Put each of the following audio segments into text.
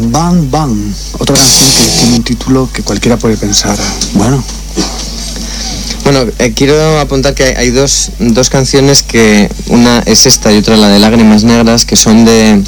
Bang Bang, otra canción que tiene un título que cualquiera puede pensar, bueno, quiero apuntar que hay dos canciones, que una es esta y otra la de Lágrimas Negras, que son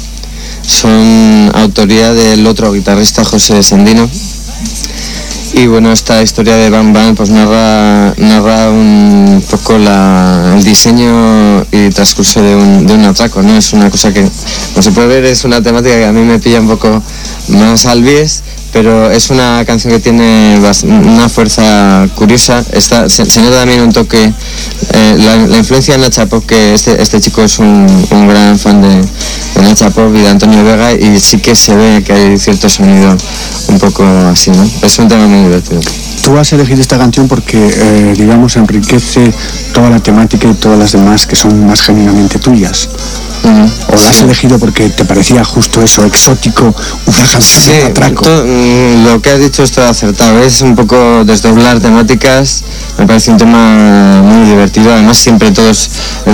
autoría del otro guitarrista José Sendino. Y bueno, esta historia de Bang Bang pues narra un poco el diseño y transcurso de un atraco, ¿no? Es una cosa que, como se puede ver, es una temática que a mí me pilla un poco más al bies, pero es una canción que tiene una fuerza curiosa. Se nota también un toque, la influencia de Nacha Pop, que este chico es un gran fan de Nacha Pop y de Antonio Vega, y sí que se ve que hay cierto sonido un poco así, ¿no? Es un tema muy divertido. Tú has elegido esta canción porque, digamos, enriquece toda la temática y todas las demás que son más genuinamente tuyas. ¿O la has elegido porque te parecía justo eso, exótico, una canción de atraco? Lo que has dicho está acertado, es un poco desdoblar temáticas. Me parece un tema muy divertido, además siempre todos,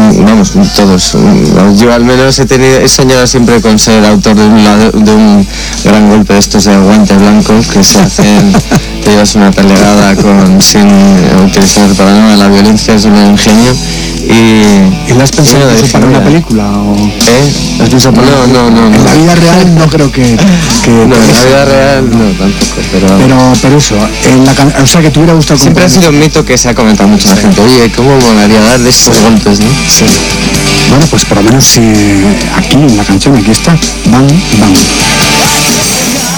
yo al menos he soñado siempre con ser autor de un gran golpe de estos de guante blanco que se hacen, te llevas una talegada sin utilizar para nada la violencia, sino el ingenio. ¿Y la has pensado para una película? ¿La has pensado para no. En la vida real no creo que no, en la vida real no, tampoco, pero eso, o sea que te hubiera gustado... Siempre ha sido un mito que se ha comentado mucho la gente. Oye, ¿cómo molaría darle estos golpes, no? Sí. Bueno, pues por lo menos aquí en la canción, aquí está, Bang Bang.